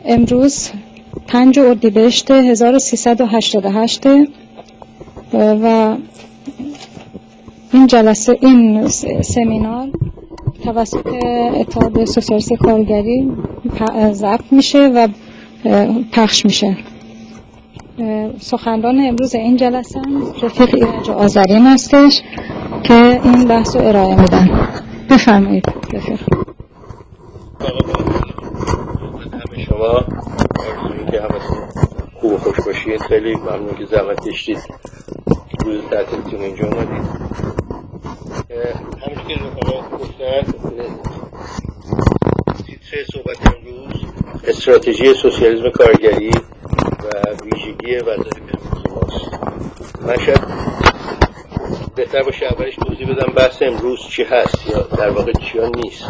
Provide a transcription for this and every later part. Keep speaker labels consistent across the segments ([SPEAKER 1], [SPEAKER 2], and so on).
[SPEAKER 1] امروز 5 اردیبهشت 1388 و این سمینار توسط اتحاد سوسیالیست کارگری ضبط میشه و پخش میشه. سخنران امروز این جلسه رفیق ایرج آذرین هستش که این بحث رو ارائه میدن. بفرمایید رفیق.
[SPEAKER 2] همه شما آرزویی که همتون خوب و خوش باشید. خیلی ممنون که زحمت کشیدید روز تعطیلتون اینجا اومدید. همونجور که رفقا گفتن، تیتر صحبت امروز استراتژی سوسیالیسم کارگری و ویژگی وظایف امروز ماست. من شاید بهتر باشه اولش توضیح بدم بحث امروز چی هست یا در واقع چیا نیست.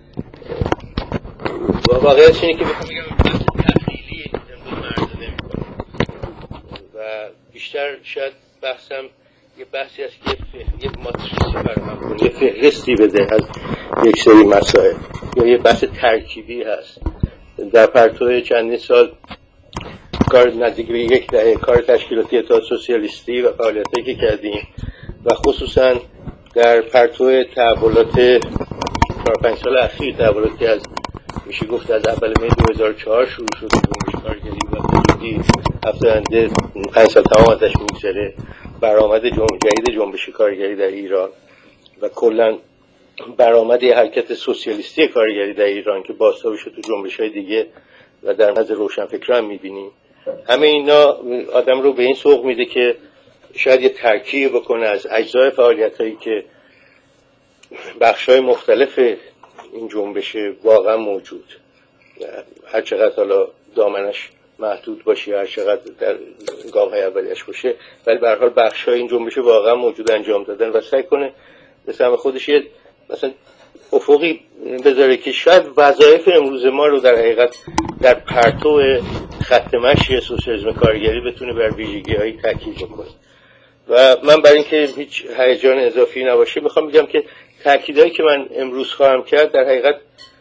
[SPEAKER 2] واقعیتش اینه که بخوام بگم بحث تحلیلی امروز عرضه نمی‌کنم و بیشتر شاید بحثم یه بحثی هست که یه ماتریسی فراهم کنه، یه فهرستی بده از یک سری مسائل، یا یه بحث ترکیبی هست. در پرتو چندین سال کار نزدیک به یک دهه کار تشکیلاتی اتحاد سوسیالیستی و فعالیتی که کردیم و خصوصا در پرتو تحولات 4-5 سال اخیر، تحولاتی از میشه گفت از اول می 2004 شروع شد جنبش کارگری و حدودی هفته 5 سال تمام ازش میگذره، برآمد جدید جنبش کارگری در ایران و کلا برآمد حرکت سوسیالیستی کارگری در ایران که بازتابی شد تو جنبش‌های دیگه و در نظر روشنفکران می‌بینیم. همه اینا آدم رو به این سوق میده که شاید یه ترکیب بکنه از اجزای فعالیتایی که بخش‌های مختلف این جنبش واقعا موجود، هر چقدر حالا دامنش محدود باشه، هر چقدر در گام‌های اولیش باشه، ولی به هر حال بخش‌های این جنبش واقعا موجود انجام دادن و سعی کنه به سهم خودش یه مثلا افقی بذاره که شاید وظایف امروز ما رو در حقیقت در پرتو خط مشی سوسیالیسم کارگری بتونه بر ویژگی‌هایی تاکید بکنه. و من برای اینکه هیچ هیجان اضافی نباشه میخوام بگم که تاکیدایی که من امروز خواهم کرد در حقیقت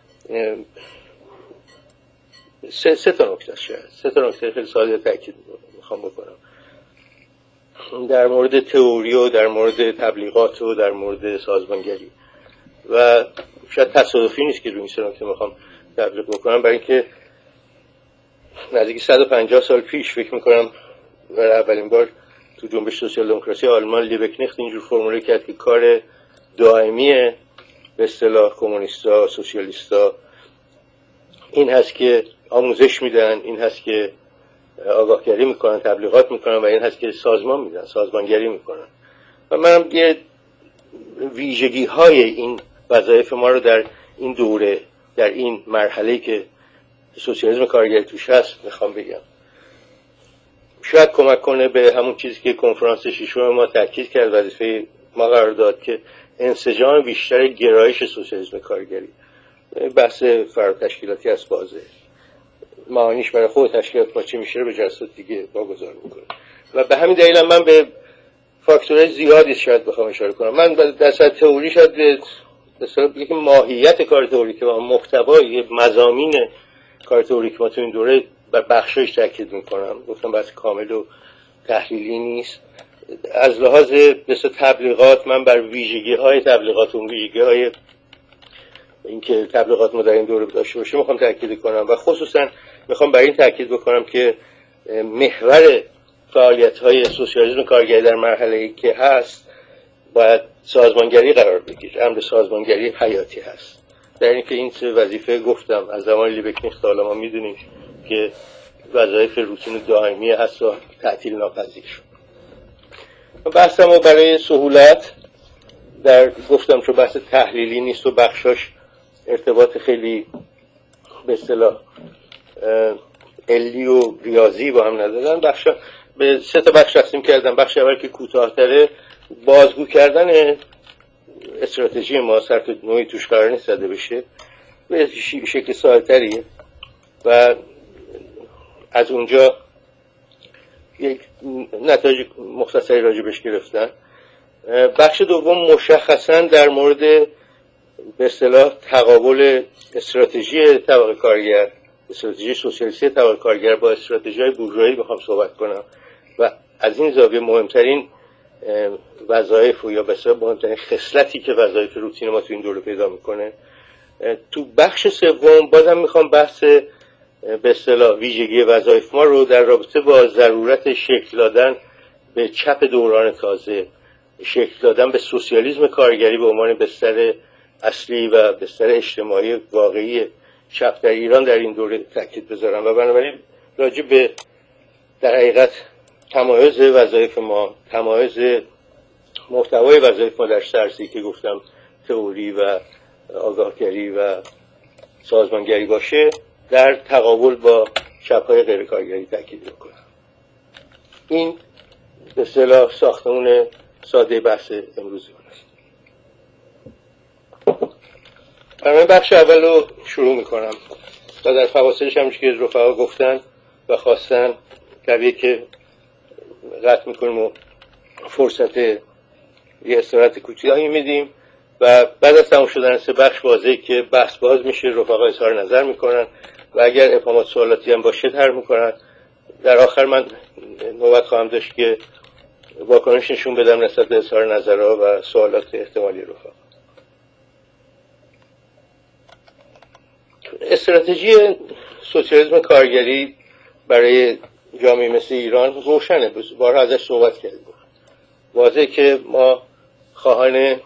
[SPEAKER 2] سه تا نکته است. سه تا نکته خیلی ساده تاکید میخوام بکنم در مورد تئوری و در مورد تبلیغات و در مورد سازمانگری و شاید تصادفی نیست که روی این سه نکته میخوام تبلیغ بکنم، برای اینکه نزدیک 150 سال پیش فکر میکنم برای اولین بار تو جنبش سوسیال دموکراسی آلمان لیبکنیخت اینجور فرموله کرد که کار دائمی به اصطلاح کمونیستا سوسیالیستا این هست که آموزش میدن، این هست که آگاهگری میکنن، تبلیغات میکنن و این هست که سازمان میدن، سازمانگری میکنن. و منم یه ویژگی های این وظایف ما رو در این دوره، در این مرحله که سوسیالیسم کارگری توش هست میخوام بگم. شاید کمک کنه به همون چیزی که کنفرانس ششم ما تاکید کرد، وظیفه ما قرار داد که انسجام بیشتر گرایش سوسیالیسم کارگری. بحث فراتشکیلاتی از بازه معانیش برای خود تشکیلات ما چی میشه رو به جلسات دیگه واگذار میکنه و به همین دلیل من به فاکتورهای زیادی شاید بخوام اشاره کنم. من در سطح تئوری شاید به اصطلاح بگم که ماهیت کار تئوریک و محتوای مضامین کار تئوریک ما تو این دوره بر بخشش تاکید میکنم. گفتم بحث کامل و تحلیلی نیست. از لحاظ مثل تبلیغات من بر ویژگی‌های تبلیغات و ویژگی‌های اینکه تبلیغات ما در این دوره داشته باشه میخوام تاکید کنم و خصوصا میخوام بر این تاکید بکنم که محور فعالیت‌های سوسیالیسم کارگری در مرحله‌ای که هست باید سازمانگری قرار بگیره. امر سازمانگری حیاتی هست. در اینکه این سه وظیفه گفتم از زمان لیبکنیخت تا ما میدونیم که وظایف روتین دائمی هست و تعطیل ناپذیر شد. بحثمو برای سهولت در گفتم چون بحث تحلیلی نیست و بخشاش ارتباط خیلی به اصطلاح علی و ریاضی با هم ندارن، بخشا به سه تا بخش تقسیم کردم. بخش اول که کوتاه‌تره بازگو کردن استراتژی ما، صرف نوعی توش قرار نیست زده بشه، به شکل ساده‌تری و از اونجا یک نتایج مختصری راجبش گرفتن. بخش دوم مشخصا در مورد به اصطلاح تقابل استراتژی طبقه کارگر استراتژی سوسیالیستی تبار کارگر با استراتژی بورژوایی میخوام صحبت کنم و از این زاویه مهمترین وظایف یا بسیار مهمترین خصلتی که وظایف روتین ما تو این دوره پیدا میکنه. تو بخش سوم بازم میخوام بحث به اصطلاح ویژگی وظایف ما رو در رابطه با ضرورت شکل دادن به چپ دوران تازه، شکل دادن به سوسیالیسم کارگری به عنوان بستر اصلی و بستر اجتماعی واقعی چپ در ایران در این دوره تاکید بذارم و بنابراین راجع به در حقیقت تمایز وظایف ما، تمایز محتوای وظایف ما در سرسی که گفتم تئوری و آگاهگری و سازمانگری باشه در تقابل با چپ‌های غیر کارگری تاکید میکنم. این به اصطلاح ساختمون ساده بحث امروزی است. من بخش اول رو شروع میکنم و در فواصلش هم که رفقا گفتن و خواستن طبیعیه که قطع میکنیم و فرصت یه استراحت کوتاهی میدیم و بعد از تمام شدن سه بخش واضحه که بحث باز میشه، رفقا اظهار نظر میکنن و اگر ابهامات سوالاتی هم باشه طرح میکنن. در آخر من نوبت خواهم داشت که واکنش نشون بدم نسبت به اظهار نظرها و سوالات احتمالی رفقا. استراتژی سوسیالیسم کارگری برای جامعه مثل ایران روشنه، بارها ازش صحبت کردیم. واضحه که ما خواهان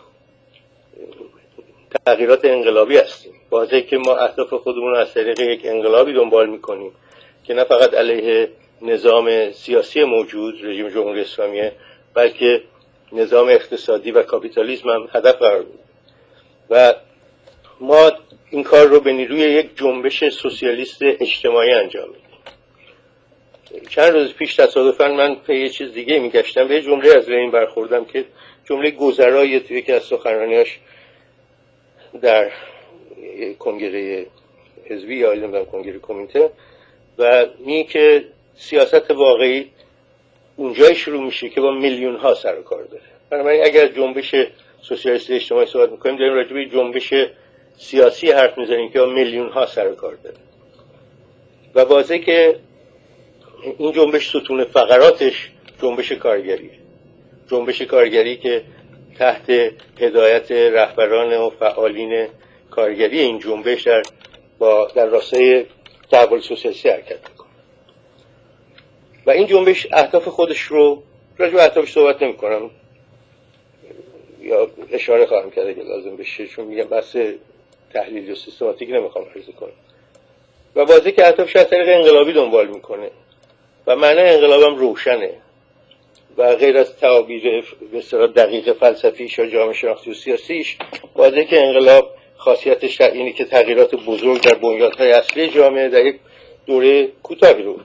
[SPEAKER 2] تغییرات انقلابی هستیم. واضحه که ما اهداف خودمون رو از طریق یک انقلابی دنبال میکنیم که نه فقط علیه نظام سیاسی موجود رژیم جمهوری اسلامی، بلکه نظام اقتصادی و کاپیتالیسم هم هدف قرار میدیم و ما این کار رو به نیروی یک جنبش سوسیالیست اجتماعی انجام میدیم. چند روز پیش تصادفاً من به یه چیز دیگه میگشتم، به یه جمله از لنین برخوردم که جمله گذرایی توی یکی از سخنرانیاش در کنگره حزبی یا نمیدونم کنگره کمیته و میگه که سیاست واقعی اونجای شروع میشه که با میلیون ها سر و کار داره. بنابراین اگر جنبش سوسیالیست اجتماعی صحبت میکنیم داریم راجع به جنبش سیاسی حرف میزنیم که با میلیون ها سر و کار داره و واضحه که این جنبش ستون فقراتش جنبش کارگریه، جنبش کارگری که تحت هدایت رهبران و فعالین کارگری این جنبش در راستای تحول سوسیالیستی حرکت میکنه و این جنبش اهداف خودش رو راجع به اهدافش صحبت نمیکنم یا اشاره خواهم کرد اگه لازم بشه، چون میگم بحث تحلیلی و سیستماتیک نمیخوام عرضه کنم و واضحه که اهدافش از طریق انقلابی دنبال میکنه و معنای انقلابم روشنه و غیر از تعابیر به اصطلاح دقیق فلسفیش یا جامعه شناختی و سیاسیش واضحه که انقلاب خاصیتش اینه که تغییرات بزرگ در بنیادهای اصلی جامعه در یک دوره کوتاهی رو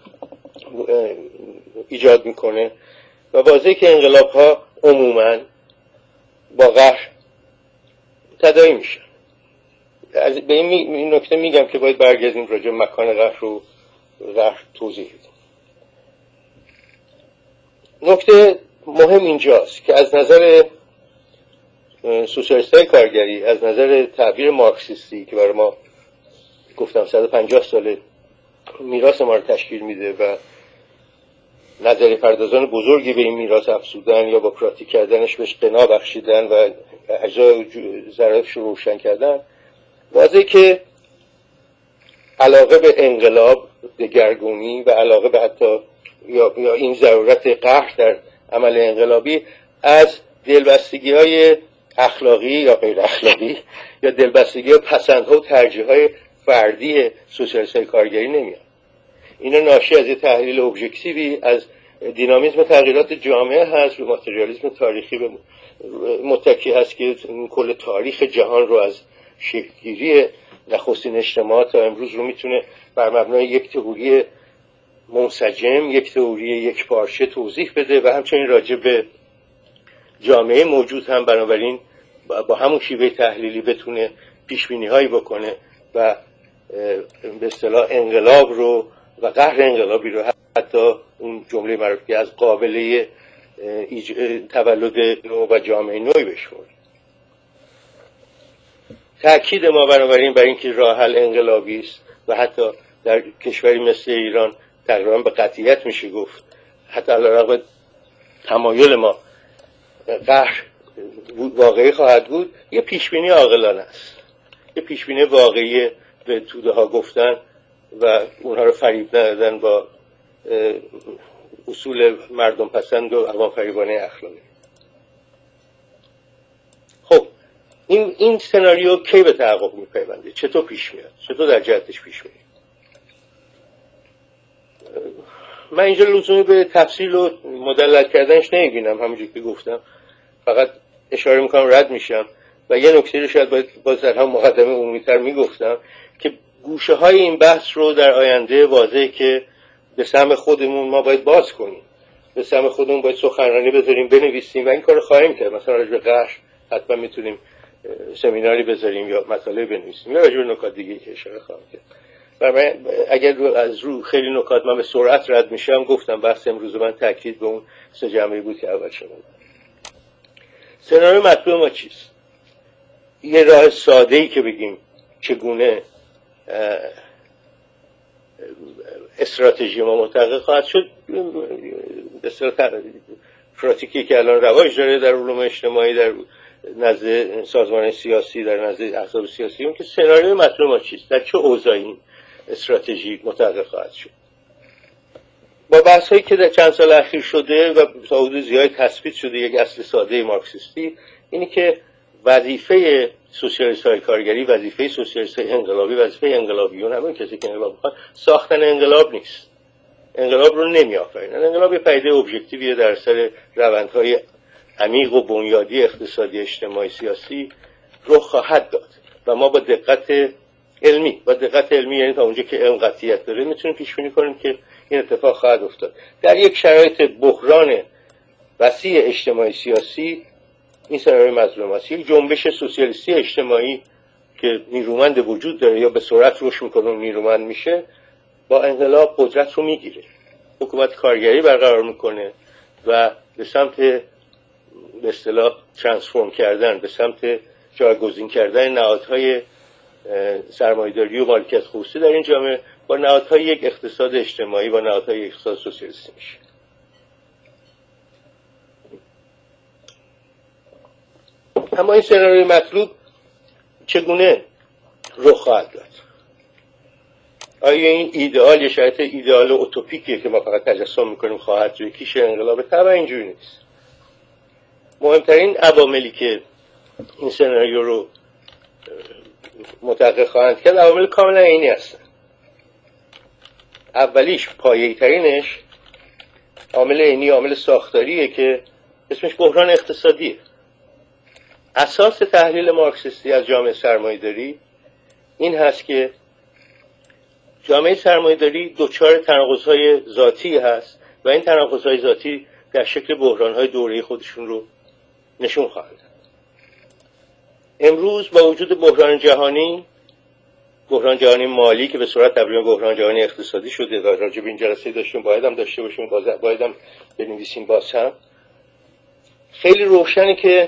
[SPEAKER 2] ایجاد میکنه و واضحه که انقلاب‌ها عموماً با قهر تداعی میشن. به این نکته میگم که باید برگردیم راجع به مکان قهر رو توضیح بدیم. نکته مهم اینجاست که از نظر سوسیالیست‌های کارگری، از نظر تعبیر مارکسیستی که برای ما گفتم 150 سال میراث ما رو تشکیل میده و نظریه پردازان بزرگی به این میراث افزودن یا با پراتیک کردنش بهش قنا بخشیدن و اجزای ظرافش رو روشن کردن، واضحه که علاقه به انقلاب، دگرگونی و علاقه به حتی یا این ضرورت قهر در عمل انقلابی از دلبستگی‌های اخلاقی یا غیر اخلاقی یا دلبستگی‌های پسندها و ترجیح‌های فردی سوسیالیست‌های کارگری نمیاد. اینا ناشی از یه تحلیل ابژکتیوی از دینامیسم تغییرات جامعه هست و ماتریالیسم تاریخی به متکی هست که کل تاریخ جهان رو از شکل‌گیری نخستین اجتماعات تا امروز رو میتونه بر مبنای یک تئوری منسجم، یک تئوری یک پارچه توضیح بده و همچنین راجع به جامعه موجود هم بنابراین با همون شیوه تحلیلی بتونه پیشبینی هایی بکنه و به اصطلاح انقلاب رو و قهر انقلابی رو حتی اون جمله معروفی از قابلیه تولد نو و جامعه نوی بشمونه. تأکید ما بنابراین بر اینکه راه حل انقلابی است و حتی در کشوری مثل ایران تقریبا به قطعیت میشه گفت حتی علیرغم تمایل ما قهر واقعی خواهد بود، یه پیشبینی عاقلانه است، یه پیشبینی واقعی به توده ها گفتن و اونها رو فریب ندادن با اصول مردم پسند و عوام فریبانه اخلاقی. خب این سناریو کی به تحقق میپیونده؟ چطور پیش میاد؟ چطور در جهتش پیش میاد؟ من اینجا لزومی به تفصیل و مدلل کردنش نمیبینم، همونجوری که گفتم فقط اشاره میکنم رد میشم. و یه نکته رو شاید باز در هم مقدمه عمومی‌تر میگفتم که گوشه های این بحث رو در آینده واضحه که به سهم خودمون ما باید باز کنیم، به سهم خودمون باید سخنرانی بذاریم، بنویسیم و این کار خواهیم کرد. مثلا راجع به قهر حتما میتونیم سمیناری بذاریم یا مطالب بنویسیم یا راجع به نکات دیگه که اشاره خواهم کرد. من اگر از رو خیلی نکات من به سرعت رد میشم، گفتم بحث امروز من تاکید به اون سه جنبه بود که اول شما. سناریو مطلوب ما چیست؟ یه راه ساده‌ای که بگیم چگونه استراتژی ما متحقق خواهد شد، پراتیکی که الان رواج داره در علوم اجتماعی، در نزد سازمان سیاسی، در نزد احزاب سیاسی، اون که سناریوی مطلوب ما چیست، در چه اوضاعی استراتژی متحقق خواهد شد. با بحث هایی که در چند سال اخیر شده و تا حدود زیادی تثبیت شده یک اصل ساده مارکسیستی، اینی که وظیفه سوسیالیست های کارگری، وظیفه سوسیالیست های انقلابی، وظیفه انقلابیون، همون کسی که انقلاب میخواد، ساختن انقلاب نیست. انقلاب رو نمیآفرینن. انقلاب یه پدیده ابژکتیویه در اثر روندهای عمیق و بنیادی اقتصادی، اجتماعی، سیاسی رخ خواهد داد و ما با دقت علمی یعنی تا اونجا که علم قطعیت داره میتونیم پیش بینی کنیم که این اتفاق خواهد افتاد. در یک شرایط بحران وسیع اجتماعی سیاسی این سناریوی مظلوم است. یک جنبش سوسیالیستی اجتماعی که نیرومند وجود داره یا به سرعت رشد میکنه و نیرومند میشه، با انقلاب قدرت رو میگیره، حکومت کارگری برقرار میکنه و به سمت به اصطلاح ترانسفورم کردن، به سمت جایگزین کردن نهادهای سرمایه‌داری و مالکیت خصوصی در این جامعه با نهادهای یک اقتصاد اجتماعی و نهادهای یک اقتصاد سوسیالیستی میشه. اما این سناریوی مطلوب چگونه رخ خواهد داد؟ آیا این ایدئال یا شرایط ایدئال اوتوپیکیه که ما فقط تجسم میکنیم خواهد شد؟ کیش انقلاب؟ طبعا اینجوری نیست. مهمترین عواملی که این سناریو رو متحقق خواهند کرد عوامل کاملا عینی هستن. اولیش، پایه‌ای ترینش، عامل عینی، عامل ساختاریه که اسمش بحران اقتصادیه. اساس تحلیل مارکسیستی از جامعه سرمایه‌داری این هست که جامعه سرمایه‌داری دچار تناقض‌های ذاتی هست و این تناقض‌های ذاتی در شکل بحران‌های دوره‌ای خودشون رو نشون خواهند داد. امروز با وجود بحران جهانی مالی که به صورت تبدیل به بحران جهانی اقتصادی شده و راجع به این جلسه داشتیم، باید هم داشته باشیم، باید هم بنویسیم باز هم، خیلی روشنه که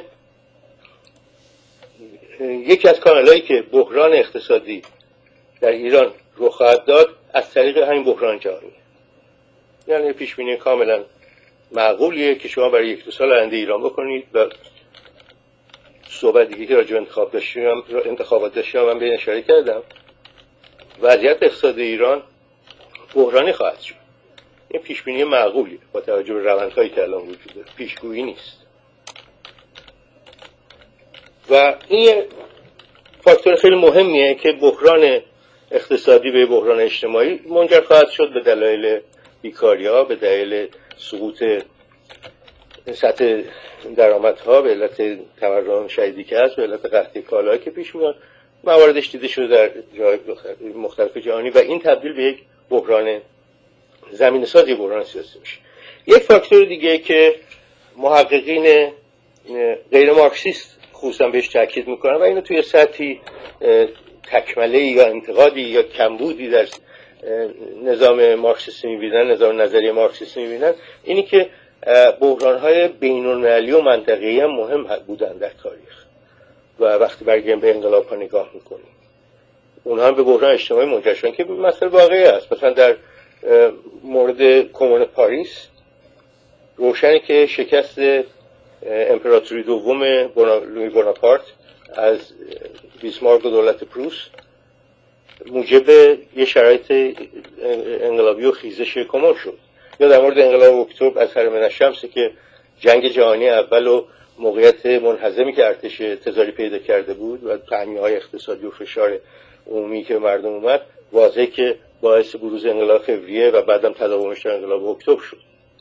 [SPEAKER 2] یکی از کانالایی که بحران اقتصادی در ایران رخ خواهد داد از طریق همین بحران جهانی. یعنی پیشبینی کاملا معقولیه که شما برای یک دو سال آینده ایران بکنید و صحبت دیگه که راجع به انتخابات داشتیم من به اشاره کردم، وضعیت اقتصادی ایران بحرانی خواهد شد. این پیشبینی معقولیه با توجه به روندهایی که الان وجود داره، پیشگویی نیست. و این فاکتور خیلی مهمیه که بحران اقتصادی به بحران اجتماعی منجر خواهد شد به دلایل بیکاری‌ها، به دلیل سقوط سطح درآمدها، به علت تورم شدیدی که هست، به علت قحطی کالاهایی که پیش میاد. مواردش دیده شده در جای مختلف جهانی و این تبدیل به یک بحران زمینه‌سازی بحران سیاسی میشه. یک فاکتور دیگه که محققین غیر مارکسیست خصوصا بهش تاکید میکنن و اینو توی سطحی تکمله یا انتقادی یا کمبودی در نظام مارکسیستی میبینن، نظام نظری مارکسیستی میبینن، اینی که بحران‌های بین‌المللی و منطقه‌ای هم مهم بودن در تاریخ و وقتی برگردیم به انقلاب‌ها نگاه میکنیم اونها هم به بحران اجتماعی منجر شدن که مسئله واقعی است. مثلا در مورد کمون پاریس روشنه که شکست امپراتوری دوم لویی بوناپارت از بیسمارک و دولت پروس موجب یه شرایط انقلابی و خیزش کمون شد. یا در مورد انقلاب اکتبر از هرم الشمس که جنگ جهانی اول و موقعیت منهزمی که ارتش تزاری پیدا کرده بود و تأمین‌های اقتصادی و فشار عمومی که مردم اومد، واضحه که باعث بروز انقلاب فوریه و بعدم تداومش در انقلاب اکتبر شد.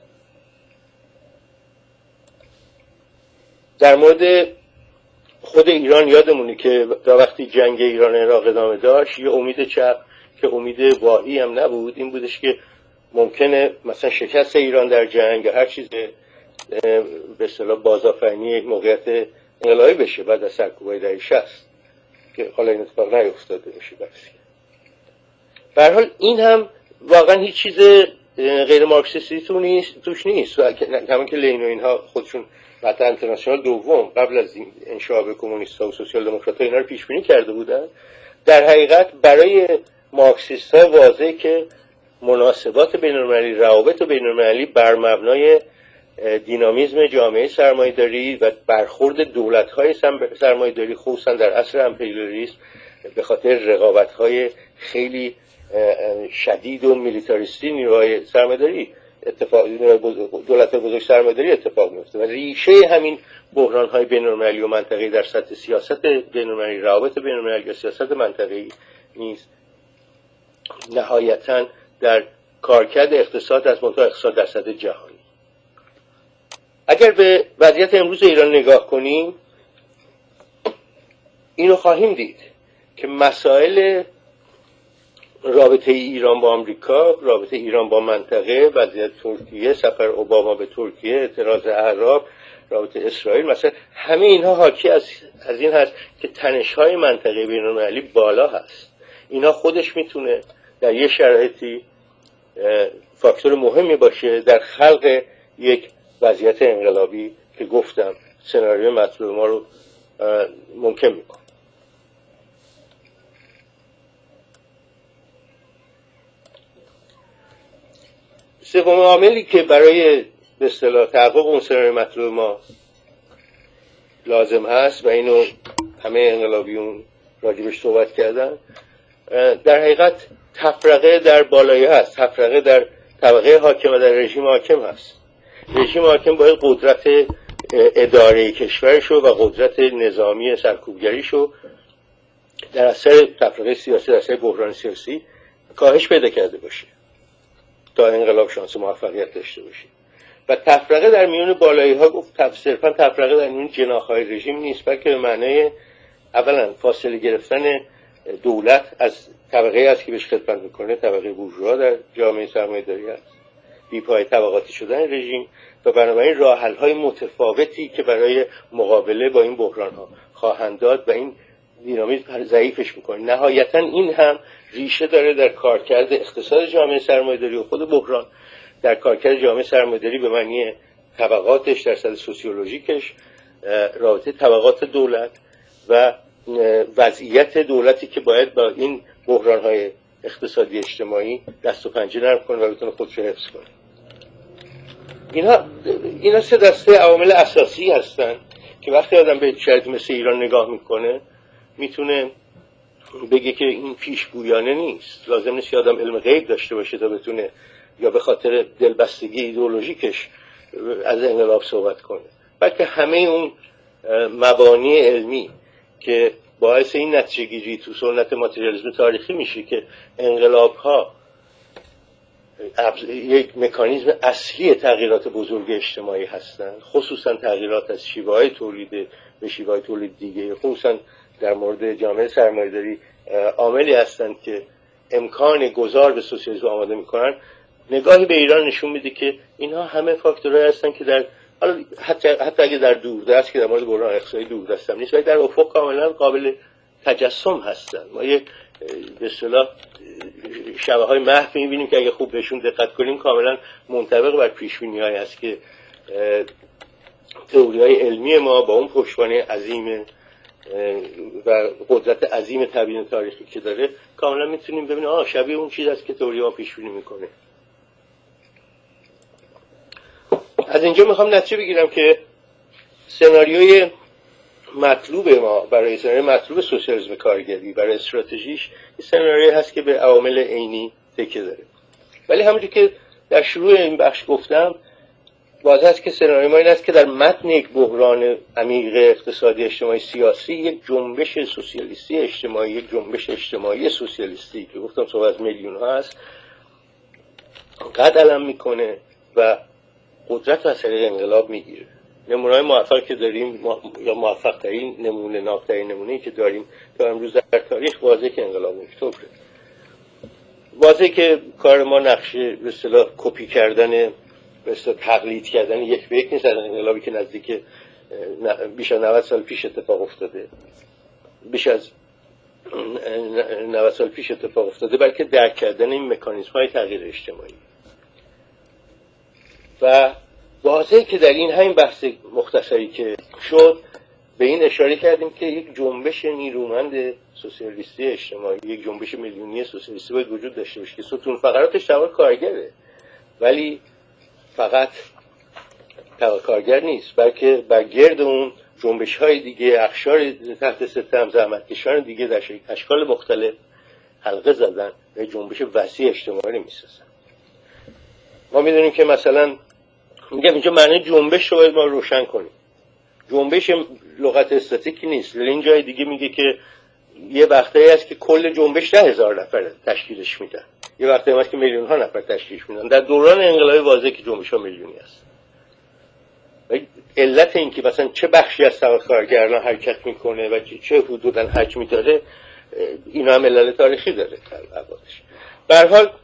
[SPEAKER 2] در مورد خود ایران یادمونه که وقتی جنگ ایران عراق ادامه داشت یه امید چپ که امید واهی هم نبود این بودش که ممکنه مثلا شکست ایران در جنگ یا هر چیز به اصطلاح بازآفرینی موقعیت انقلابی بشه بعد از سرکوب‌های دهه 60 که حالا این اتفاق نیفتاده میشه. به هر حال این هم واقعا هیچ چیز غیر مارکسیستی توش نیست. همون که لنین و اینها خودشون حتی انترناسیونال دوم قبل از انشعاب کمونیست‌ها و سوسیال دموکرات‌ها اینا رو پیش بینی کرده بودن. در حقیقت برای مارکسیست‌ها واضحه که مناسبات بین‌المللی، روابط بین‌المللی بر مبنای دینامیسم جامعه سرمایه‌داری و برخورد دولت‌های سرمایه‌داری خصوصا در عصر امپریالیسم به خاطر رقابت‌های خیلی شدید و میلیتاریستی نیروهای سرمایه‌داری دولت بزرگ سرمایه‌داری اتفاق میفته و ریشه همین بحران‌های بین‌المللی و منطقه‌ای در سطح سیاست بین‌المللی، روابط بین‌المللی و سیاست منطقه‌ای نیست نهایتاً در کارکرد اقتصاد از منتها اقتصاد در سطح جهانی. اگر به وضعیت امروز ایران نگاه کنیم اینو خواهیم دید که مسائل رابطه ایران با آمریکا، رابطه ایران با منطقه، وضعیت ترکیه، سفر اوباما به ترکیه، اعتراض اعراب، رابطه اسرائیل، مثلا همه اینها حاکی از این هست که تنش‌های منطقه بین‌المللی بالا هست. اینا خودش میتونه در یه شرایطی فاکتور مهمی باشه در خلق یک وضعیت انقلابی که گفتم سناریوی مطلوب ما رو ممکن میکنه. سومین عاملی که برای به اصطلاح تحقق اون سناریوی مطلوب ما لازم هست و اینو همه انقلابیون راجبش صحبت کردن، در حقیقت تفرقه در بالایی هست، تفرقه در طبقه حاکم و در رژیم حاکم هست. رژیم حاکم باید قدرت اداره کشورشو و قدرت نظامی سرکوبگریشو در اثر تفرقه سیاسی، در اثر بحران سیاسی کاهش پیدا کرده باشه تا انقلاب شانس موفقیت داشته باشه. و تفرقه در میون بالایی ها گفت صرفا تفرقه در میون جناح‌های رژیم نیست، بلکه به معنای اولا فاصله گرفتن دولت از طبقه است که بهش خدمت میکنه، طبقه بورژوا در جامعه سرمایه‌داری است، بی‌پای طبقاتی شدن رژیم و بنابراین راه حل‌های متفاوتی که برای مقابله با این بحران‌ها خواهند داد و این دینامیسم ضعیفش میکنه. نهایتاً این هم ریشه داره در کارکرد اقتصاد جامعه سرمایه‌داری و خود بحران در کارکرد جامعه سرمایه‌داری به معنی طبقاتش در سطح سوسیولوژیکش، رابطه طبقات دولت و وضعیت دولتی که باید با این بحران‌های اقتصادی اجتماعی دست و پنجه نرم کنه و بتونه خودش رو حفظ کنه. اینا سه دسته عوامل اساسی هستن که وقتی آدم به شرایط مثل ایران نگاه میکنه میتونه بگه که این پیشگویانه نیست. لازم نیست که آدم علم غیب داشته باشه تا بتونه یا به خاطر دلبستگی ایدئولوژیکش از انقلاب صحبت کنه، بلکه همه اون مبانی علمی که باعث این نتیجه گیری تو سنت ماتریالیسم تاریخی میشه که انقلاب ها یک مکانیزم اصلی تغییرات بزرگ اجتماعی هستند، خصوصا تغییرات از شیوه‌های تولید به شیوه‌های تولید دیگه، خصوصا در مورد جامعه سرمایه‌داری عاملی هستند که امکان گذار به سوسیالیسم آماده میکنن. نگاهی به ایران نشون میده که اینها همه فاکتورهایی هستن که در حتی اگه در دوردست که در مورد بحران اقتصادی دوردست هم نیست ولی در افق کاملا قابل تجسم هستن. ما یک به اصطلاح شبه‌های محو می‌بینیم که اگه خوب بهشون دقت کنیم کاملا منطبق بر پیش‌بینی‌هایی هست که تئوری‌های علمی ما با اون پشتوانه عظیم و قدرت عظیم تبیین تاریخی که داره کاملا میتونیم ببینیم شبیه اون چیز است که تئوری پیش بینی میکنه. از اینجا میخوام نتیجه بگیرم که سناریوی مطلوب ما برای سناریوی مطلوب سوسیالیسم کارگری برای استراتژیش این سناریویی هست که به عوامل عینی تکیه داره. ولی همونجوری که در شروع این بخش گفتم واضح است که سناریوی ما این است که در متن یک بحران عمیق اقتصادی اجتماعی سیاسی یک جنبش سوسیالیستی اجتماعی، یک جنبش اجتماعی سوسیالیستی که گفتم صحبت از میلیون ها هست قد علم میکنه و قدرت از طریق انقلاب میگیره. نمونه‌های موفق که داریم یا موفق ترین نمونه ناقص‌ترین نمونه‌ای که داریم تا امروز در تاریخ واضحه که انقلاب اکتبر، واضحه که کار ما نقشه به اصطلاح کپی کردن به اصطلاح تقلید کردن یک به یک نیست. انقلابی که نزدیک بیش از 90 سال پیش اتفاق افتاده، بیش از 90 سال پیش اتفاق افتاده، بلکه درک کردن این مکانیزم‌های تغییر اجتماعی. و واضحه که در این همین بحث مختصری که شد به این اشاره کردیم که یک جنبش نیرومند سوسیالیستی اجتماعی، یک جنبش میلیونی سوسیالیستی باید وجود داشته باشه که ستون فقراتش طبقه کارگره، ولی فقط طبقه کارگر نیست، بلکه بر گرد اون جنبش‌های دیگه، اقشار تحت ستم، زحمتکشان دیگه در اشکال مختلف حلقه زدن و جنبش وسیع اجتماعی می‌سازن. ما می‌دونیم که مثلا میگم اینجا معنی جنبش رو باید ما روشن کنیم. جنبش لغت استاتیکی نیست. ولی این جای دیگه میگه که یه وقتایی هست که کل جنبش 10,000 نفر تشکیلش میدن، یه وقتایی هست که میلیون ها نفر تشکیلش میدن. در دوران انقلابی واضحه که جنبش ها میلیونی است. علت این که مثلا چه بخشی از طبقه کارگران حرکت میکنه و چه حدوداً حجمی داره اینا هم علت تاریخی داره. به هر حال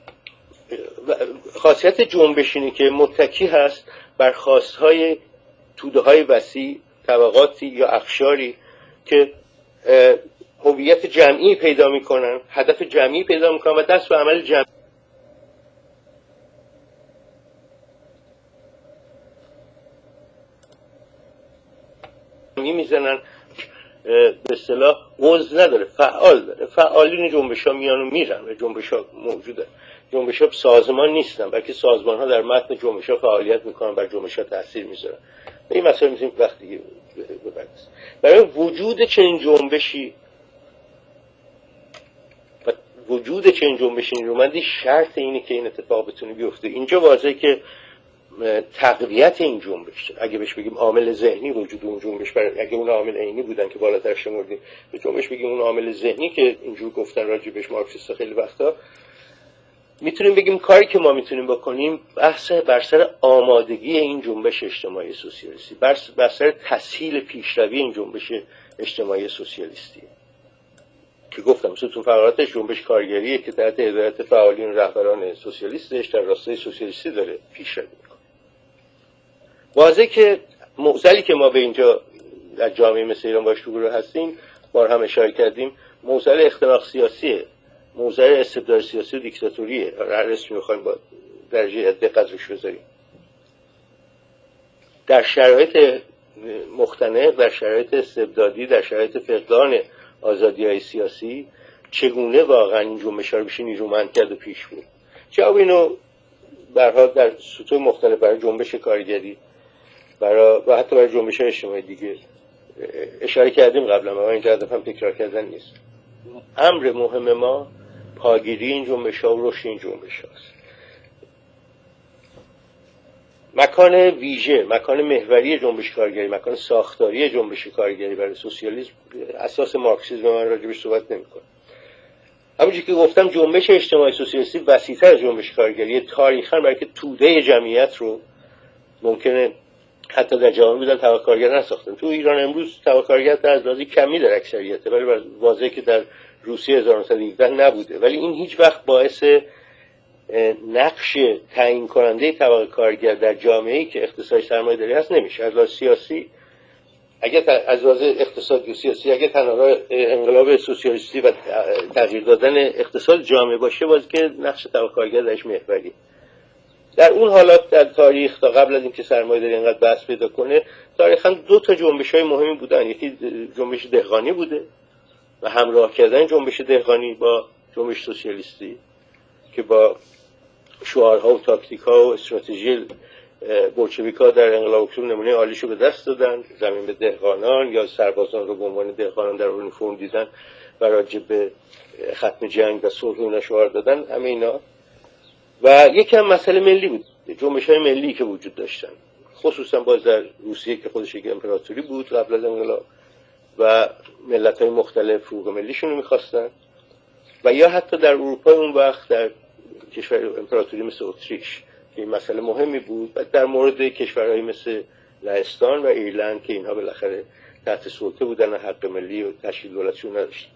[SPEAKER 2] خاصیت جنبش اینه که متکی هست بر خواستهای توده‌های وسیع، طبقاتی یا اقشاری که هویت جمعی پیدا میکنن، هدف جمعی پیدا میکنن و دست به عمل جمعی میزنن. به اصطلاح عضو نداره، فعال داره. فعالین جنبش ها میان و میرن و جنبش ها موجوده. جنبش ها سازمان نیستن، بلکه سازمان ها در متن جنبش ها فعالیت میکنن، بر جنبش ها تاثیر میذارن. این مسئله میتونیم وقتی بپردازیم. برای وجود چنین جنبشی و وجود چنین جنبشی نیرومندی شرط اینه که این اتفاق بتونه بیفته. اینجا واضحه که تقویت این جنبش، اگه بهش بگیم عامل ذهنی وجود اون جنبش، اگه اون عامل عینی بودن که بالاتر شمردیم به جنبش بگیم اون عامل ذهنی که اینجور گفتن راجع بهش مارکسیستا خیلی وقتا، میتونیم بگیم کاری که ما میتونیم بکنیم بحث بر سر آمادگی این جنبش اجتماعی سوسیالیستی، بر سر تسهیل پیشروی این جنبش اجتماعی سوسیالیستی که گفتم ستون فقراتش جنبش کارگریه که تحت هدایت فعالین رهبران سوسیالیستش در راستای سوسیالیستی داره پیشروی میکنه. واضحه که معضلی که ما به اینجا در جامعه مثل ایران باش روبرو هستیم، بار هم اشاره کردیم، معضل اختناق سیاسیه، معضل استبداد سیاسی و دیکتاتوریه. هر اسمی میخوایم با درجه دقت روش بذاریم. در شرایط مختنق، در شرایط استبدادی، در شرایط فقدان آزادی‌های سیاسی چگونه واقعا این جنبش‌ها رو بشه نیرومند کرد و پیش برد؟ جواب اینو برها در سطوح مختلف برای جنبش کارگری و حتی برای جنبش اجتماعی دیگه اشاره کردیم قبلا، ما اینجا هم تکرار کردن نیست. امر مهم ما پاگیری این جنبش‌ها و رشد این جنبش‌هاست. مکان ویژه، مکان محوری جنبش کارگری، مکان ساختاری جنبش کارگری برای سوسیالیسم اساس مارکسیسم من راجبش صحبت نمی‌کنم. همونجوری که گفتم جنبش اجتماعی سوسیالیستی وسیع‌تر از جنبش کارگری تاریخاً، برای که توده جمعیت رو ممکنه حتی در جامعه بودن طبقه کارگر نساختن. تو ایران امروز طبقه کارگر از لحاظ کمی در اکثریته، ولی واضحه که در روسیه 1917 نبوده. ولی این هیچ وقت باعث نقش تعیین کننده طبقه کارگر در جامعه‌ای که اقتصادی سرمایه‌داری هست نمیشه. از لحاظ سیاسی اگه از لحاظ اقتصادی و سیاسی اگه تنها انقلاب سوسیالیستی و تغییر دادن اقتصاد جامعه باشه، باز که نقش طبقه کارگر درش محوری. در اون حالات در تاریخ تا قبل از اینکه سرمایه‌داری اینقدر بحث پیدا کنه تاریخاً دو تا جنبش‌های مهمی بودن. یکی جنبش دهقانی بوده و همراه کردن جنبش دهقانی با جنبش سوسیالیستی که با شعارها و تاکتیک‌ها و استراتژی بولشویک‌ها در انقلاب اکتبر نمونه عالیشو به دست دادن. زمین به دهقانان یا سربازان رو به عنوان دهقانان در اونیفرم دیدن و راجع به ختم جنگ و صلح اینا شعار دادن. همه اینا و یکم مسئله ملی بود، جنبش‌های ملی که وجود داشتن، خصوصا باز در روسیه که خودش یک امپراتوری بود قبل از انقلاب و ملت‌های مختلف حقوق ملیشون رو می‌خواستن، و یا حتی در اروپا اون وقت در کشور امپراتوری مثل اتریش که این مسئله مهمی بود، و در مورد کشورهایی مثل لهستان و ایرلند که اینها بالاخره تحت سلطه بودن و حق ملی و تشکیل دولتشون نداشتن.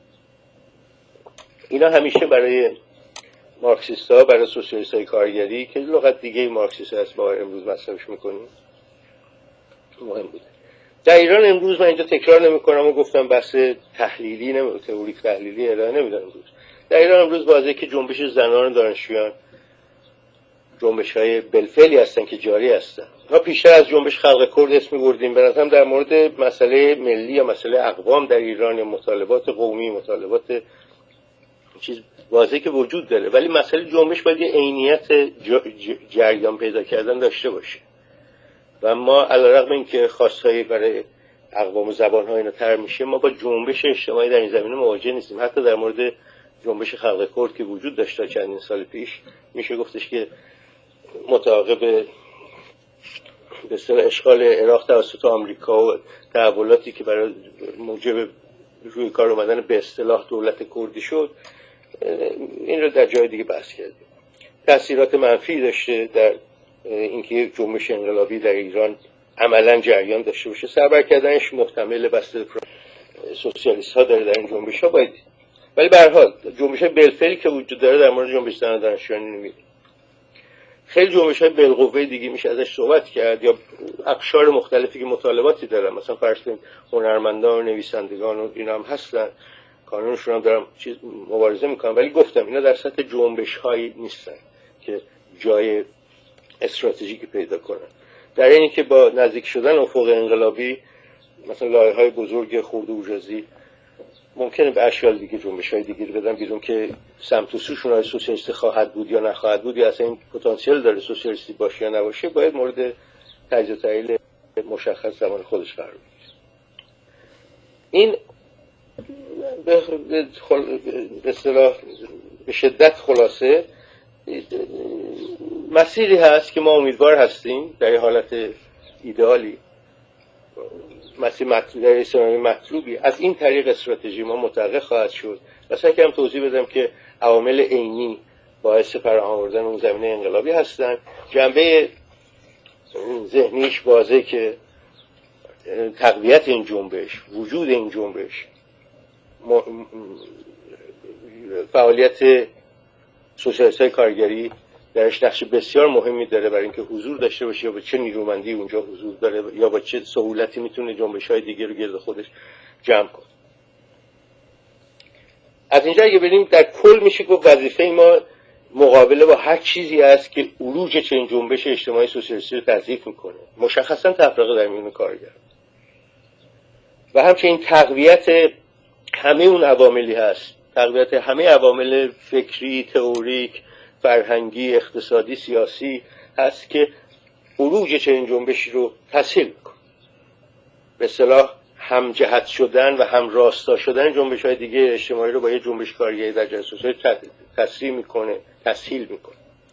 [SPEAKER 2] اینا همیشه برای مارکسیست‌ها، برای سوسیالیست‌های کارگری که لغت دیگه مارکسیست هست ما امروز مصرفش می‌کنیم مهم بوده. در ایران امروز من اینجا تکرار نمی‌کنم و گفتم بحث تحلیلی تئوریک تحلیلی ارائه نمیدم امروز. در ایران امروز واضحه که جنبش زنان دانشجویان جنبش‌های بالفعلی هستن که جاری هستن. ما پیشتر از جنبش خلق کرد اسم می‌بردیم، به نظرم در مورد مسئله ملی یا مسئله اقوام در ایران یا مطالبات قومی، مطالبات چیز واضحه که وجود داره، ولی مسئله جنبش باید یه عینیت جریان پیدا کردن داشته باشه و ما علیرغم اینکه خواستهایی برای اقوام و زبان‌ها اینا طرح میشه، ما با جنبش اجتماعی در این زمینه مواجه نیستیم. حتی در مورد جنبش خلق کرد که وجود داشته چندین سال پیش میشه گفتش که متعاقب به اصطلاح اشغال عراق توسط آمریکا و تحولاتی که برای موجب روی کار اومدن به اصطلاح دولت کردی شد، این رو در جای دیگه بحث کردیم. تأثیرات منفی داشته در اینکه جنبش انقلابی در ایران عملاً جریان داشته باشه. سربر کردنش محتمل بسته سوسیالیست ها داره در این جنبش ها باید، ولی به هر حال جنبش های بالفعلی که وجود داره در مورد جنبش زنان دانشجویان نمی‌بینیم. خیلی جنبش های بالقوه دیگه میشه ازش صحبت کرد، یا اقشار مختلفی که مطالباتی دارن، مثلا فرض کنید هنرمندان و نویسندگان و اینا هم هستن، قانونشون هم دارم چیز مبارزه میکنن، ولی گفتم اینا در سطح جنبش هایی نیستن که جای استراتژیکی پیدا کنن. در اینی که با نزدیک شدن افق انقلابی مثلا لایه‌های بزرگ خرد بورژوازی ممکنه به اشکال دیگه جنبش‌های دیگه بدن بیرون که سمت و سوشون های سوسیالیستی خواهد بود یا نخواهد بود، یا اصلا این پتانسیل داره سوسیالیستی باشه یا نباشه، باید مورد تجزیه و تحلیل مشخص زمان خودش قرار بگیره. این به اصطلاح به شدت خلاصه مسیری هست که ما امیدوار هستیم در حالت ایدئالی، مسیر مطلوب، سناریوی مطلوبی از این طریق استراتژی ما متحقق خواهد شد. مثلا که هم توضیح بدم که عوامل عینی باعث فراهم آوردن اون زمینه انقلابی هستن. جنبه ذهنیش واضحه که تقویت این جنبش، وجود این جنبش، فعالیت سوسیالیست‌های کارگری درش نقش بسیار مهمی داره برای اینکه حضور داشته باشه، یا با چه نیرومندی اونجا حضور داره یا با چه سهولتی میتونه جنبش‌های دیگه رو گرد خودش جمع کنه. از اینجا اگه بریم در کل میشه گفت وظیفه ما مقابله با هر چیزی است که عروج چنین جنبش اجتماعی سوسیالیستی رو تضعیف میکنه، مشخصا تفرقه در میان کارگر، و همچنین تقویت همه اون عواملی هست، تقویت همه عوامل فکری، تئوریک، فرهنگی، اقتصادی، سیاسی هست که عروج چنین جنبشی رو تسهیل میکنه. به اصطلاح هم جهت شدن و هم راستا شدن جنبش‌های دیگه اجتماعی رو با یه جنبش کارگری در جهت سوسیالیستی تسریع میکنه، تسهیل میکنه.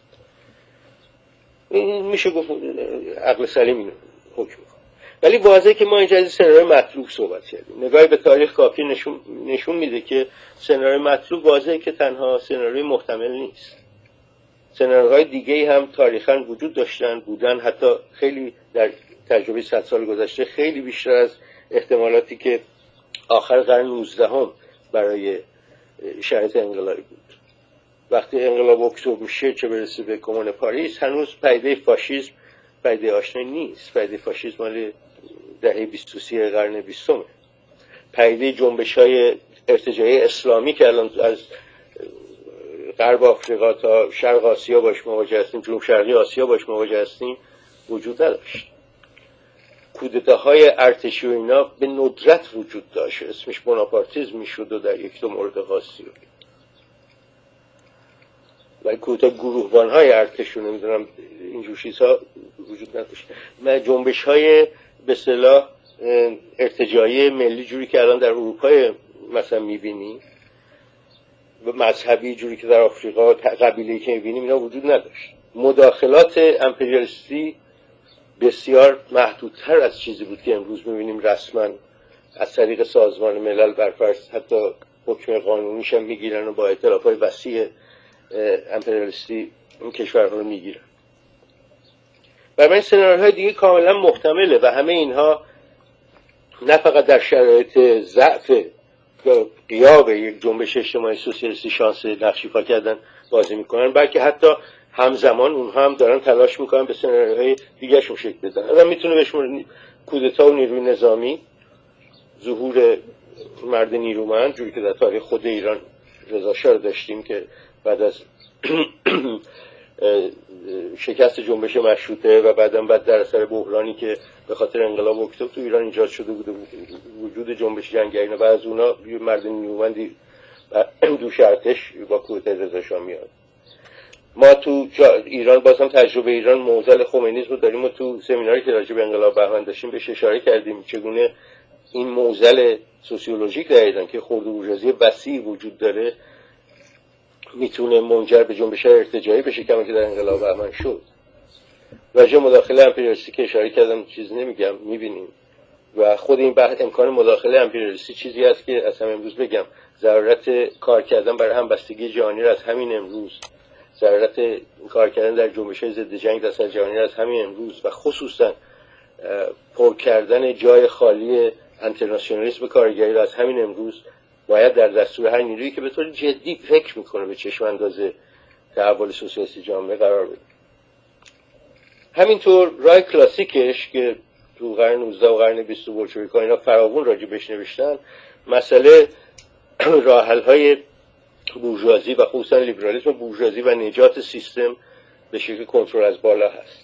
[SPEAKER 2] این میشه گفت عقل سلیم اینو حکم میکنه. ولی واضحه که ما اینجا از سناریوی مطلوب صحبت کردیم. نگاهی به تاریخ کافی نشون میده که سناریوی مطلوب واضحه که تنها سناریوی محتمل نیست. سناریوهای دیگه هم تاریخاً وجود داشتن، بودن، حتی خیلی در تجربه 100 سال گذشته خیلی بیشتر از احتمالاتی که آخر قرن 19 برای شرایط انقلابی بود. وقتی انقلاب اکتبر میشه چه برسه به کمون پاریس، هنوز پدیده فاشیسم پدیده آشنایی نیست. پدیده فاشیسم مال دهه 23 قرن 20 پدیده جنبش‌های ارتجاعی اسلامی که الان از غرب آفریقا تا شرق آسیا باش مواجه هستیم، جنوب شرقی آسیا باش مواجه هستیم وجود نداشت. کودتاهای ارتشی و اینا به ندرت وجود داشت، اسمش بوناپارتیزم میشد و در یک دو مورد خاصی رو، ولی کودتا گروهبان‌های ارتشی و نمیدونم اینجور چیزها وجود نداشت. جنبش‌های به اصطلاح ارتجاعی ملی جوری که الان در اروپا مثلا می‌بینی و مذهبی جوری که در آفریقا قبیله‌ای که می‌بینیم اینا وجود نداشت. مداخلات امپریالیستی بسیار محدودتر از چیزی بود که امروز می‌بینیم رسما از طریق سازمان ملل برفرض حتی حکم قانونیش هم می‌گیرن و با ائتلاف‌های وسیع امپریالیستی این کشورها رو می‌گیرن. برای من سناریوهای دیگه کاملا محتمله و همه اینها نه فقط در شرایط ضعف یا غیاب یک جنبش اجتماعی سوسیالیستی شانس نقشی‌فا کردن بازی میکنن، بلکه حتی همزمان اونها هم دارن تلاش میکنن به سناریوهای دیگه‌شون شکل بدن. آدم میتونه بهشون کودتا و نیروی نظامی، ظهور مرد نیرومند جوری که در تاریخ خود ایران رضا شاه داشتیم که بعد از شکست جنبش مشروطه و بعد در اثر بحرانی که به خاطر انقلاب اکتبر تو ایران ایجاد شده بوده، وجود جنبش جنگیانه و از اونا مرد نیرومندی دوش ارتش با کودتای رضا شاه میاد. ما تو ایران بازم تجربه ایران معضل خمینیسم رو داریم و تو سمیناری که راجع به انقلاب بهمن داشتیم بهش اشاره کردیم چگونه این معضل سوسیولوژیک در ایران که خرد بورژوازی وسیع وجود داره میتونه منجر به جنبش ارتجاعی بشه کما که در انقلاب بهمن شد. راجع مداخله امپریالیستی که اشاره کردم چیز نمیگم، میبینیم و خود این بحث امکان مداخله امپریالیستی چیزی است که اصلا امروز بگم ضرورت کار کردن برای همبستگی جهانی را از همین امروز، ضرورت کار کردن در جنبش‌های ضد جنگ در سطح جهانی را از همین امروز و خصوصا پر کردن جای خالی انترناسیونالیسم کارگری را از همین امروز باید در دستور هر نیرویی که به طور جدی فکر میکنه به چشم انداز تحول سوسیالیستی جامعه قرار بده. همینطور راه کلاسیکش که تو قرن 19 و قرن 20 بولشویک‌ها اینا فراوون راجع بهش نوشتن، مسئله راه‌حل‌های بورژوازی و خصوصا لیبرالیسم بورژوازی و نجات سیستم به شکل کنترل از بالا هست.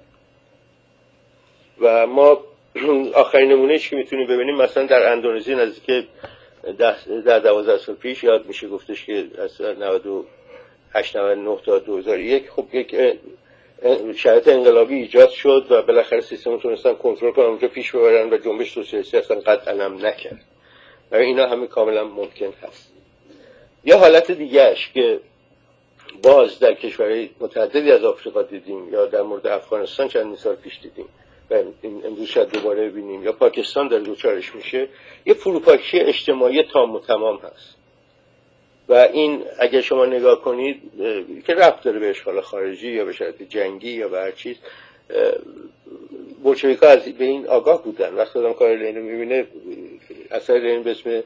[SPEAKER 2] و ما آخرین نمونه‌اش که میتونیم ببینیم مثلا در اندونزی نزدیک 10-12 سال پیش یاد میشه گفتش که از 98 99 تا 2001 خب یک شرایط انقلابی ایجاد شد و بالاخره سیستم رو تونستن کنترل کنن، اونجا پیش ببرن و جنبش سوسیالیستی اصلا قطعا هم نکرد. و اینا همه کاملا ممکن هست. یا حالت دیگهش که باز در کشورهای متعددی از آفریقا دیدیم یا در مورد افغانستان چند سال پیش دیدیم و امروز شاید دوباره ببینیم یا پاکستان داره دوچارش میشه، یه فروپاشی اجتماعی تام و تمام هست. و این اگر شما نگاه کنید که ربط داره به اشغال خارجی یا به شرایط جنگی یا به هر چیز، بولشویک‌ها از به این آگاه بودن. وقتی آدم کار لنین میبینه اثر لنین به اسم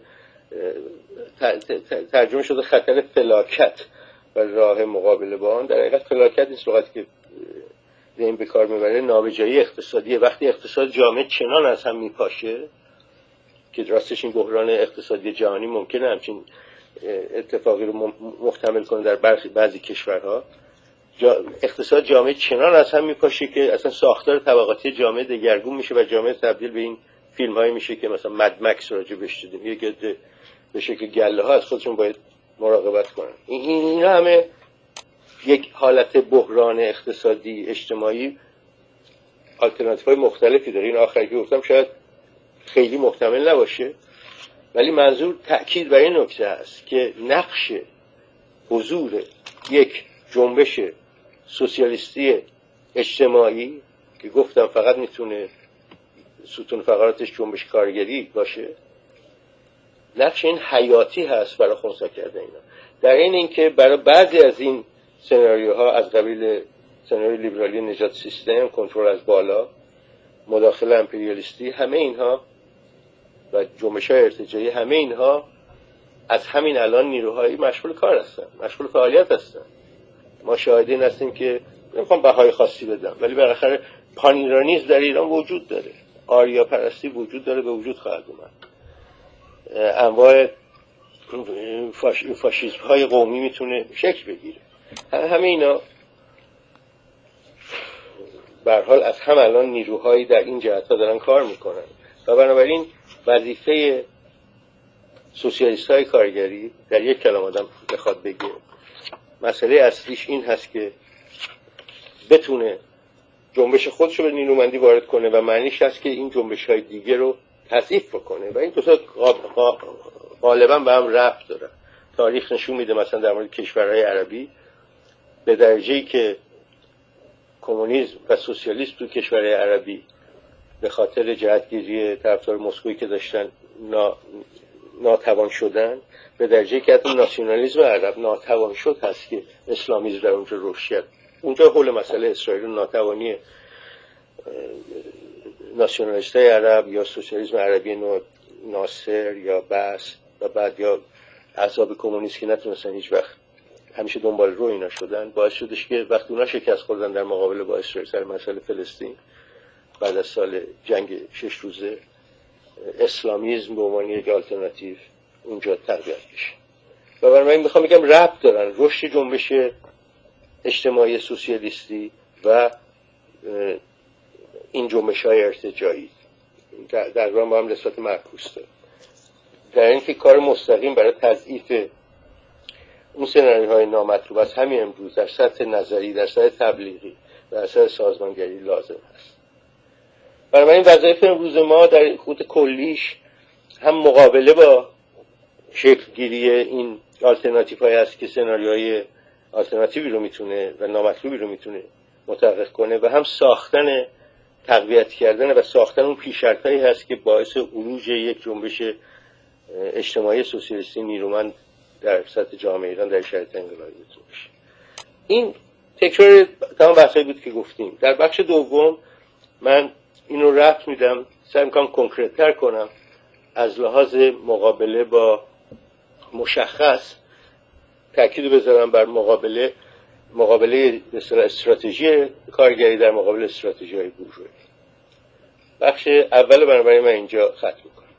[SPEAKER 2] ترجمه شده خطر فلاکت و راه مقابله با آن. در حقیقت فلاکت نیست، لغتی که لنین به کار میبره نابجایی اقتصادیه. وقتی اقتصاد جامعه چنان از هم میپاشه که راستش این بحران اقتصادی جهانی ممکنه همچین اتفاقی رو محتمل کنه در بعضی کشورها، اقتصاد جامعه چنان از هم میپاشه که اصلا ساختار طبقاتی جامعه دگرگون میشه و جامعه تبدیل به این فیلم هایی میشه که مثلا مد مکس راجع بهش دیدیم، یه گده به شکل گله ها از خودشون باید مراقبت کنن. این همه یک حالت بحران اقتصادی اجتماعی آلترناتیف های مختلفی داره. این آخری که گفتم شاید خیلی محتمل نباشه، ولی منظور تأکید بر این نکته است که نقش حضور یک جنبش سوسیالیستی اجتماعی که گفتم فقط میتونه ستون فقراتش جنبش کارگری باشه، نقش این حیاتی هست برای خنثی کردن اینا. در اینکه برای بعضی از این سناریوها از قبیل سناریوی لیبرالی نجات سیستم، کنترل از بالا، مداخله امپریالیستی، همه اینها و جنبش‌های ارتجاعی، همه اینها از همین الان نیروهایی مشغول کار هستن، مشغول فعالیت هستن. ما شاهدین هستیم که نمیخوام بهای خاصی بدم ولی بالاخره پانیرانیسم در ایران وجود داره، آریا پرستی وجود داره، به وجود خواهد اومد. انواع فاشیسم های قومی میتونه شکل بگیره. همه اینا به هر حال از هم الان نیروهایی در این جهت‌ها دارن کار میکنن و بنابراین وظیفه سوسیالیست های کارگری در یک کلام آدم بخواد بگه مسئله اصلیش این هست که بتونه جنبش خودشو به نیرومندی وارد کنه و معنیش هست که این جنبش های دیگه رو تضعیف بکنه و این دو تا غالبا به هم ربط دارن. تاریخ نشون میده مثلا در مورد کشورهای عربی به درجه‌ای که کمونیسم و سوسیالیسم تو کشورهای عربی به خاطر جهتگیری طرفدار مسکویی که داشتن ناتوان شدن، به درجه‌ای که حتی ناسیونالیسم عرب ناتوان شد هست که اسلامیسم در اونجا رشد کرد. اونجا حول مسئله اسرائیل ناتوانی ناسیونالیست‌های عرب یا سوسیالیسم عربی ناصر یا بس و بعد یا احزاب کمونیست که نتونستن هیچ وقت همیشه دنبال رو اینا شدن، باعث شدش که وقتی اونا شکست خوردن در مقابله با اسرائیل سر مسئله فلسطین بعد از سال جنگ 6 روزه، اسلامیسم به عنوان یک آلترناتیو اونجا تقویت بشه. و بنابراین میخوام بگم ربط دارن رشد جنبش اجتماعی سوسیالیستی و این جنبش‌های ارتجاعی در واقع با هم نسبت معکوس داره، در اینکه کار مستقیم برای تضعیف اون سناریوهای نامطلوب از همین امروز در سطح نظری، در سطح تبلیغی، در سطح سازمانگری لازم هست. بنابراین وظایف امروز ما در خود کلیش هم مقابله با شکلگیری این آلترناتیوهای هست که سناریوهای آلترناتیوی رو میتونه و نامطلوبی رو میتونه متحقق کنه و هم ساختن تقویت کردن و ساختن اون پیش‌شرط‌هایی هست که باعث عروج یک جنبش اجتماعی سوسیالیستی نیرومند در سطح جامعه ایران در شرایط انقلابی میتونه بشه. این تکرار تمام بحثایی بود که گفتیم. در بخش دوم من اینو ربط میدم، سعی میکنم کنکرت تر کنم از لحاظ مقابله با مشخص، تأکید بذارم بر مقابله استراتژی کارگری در مقابل استراتژی های بورژوایی. بخش اول بنابراین من اینجا ختم میکنم.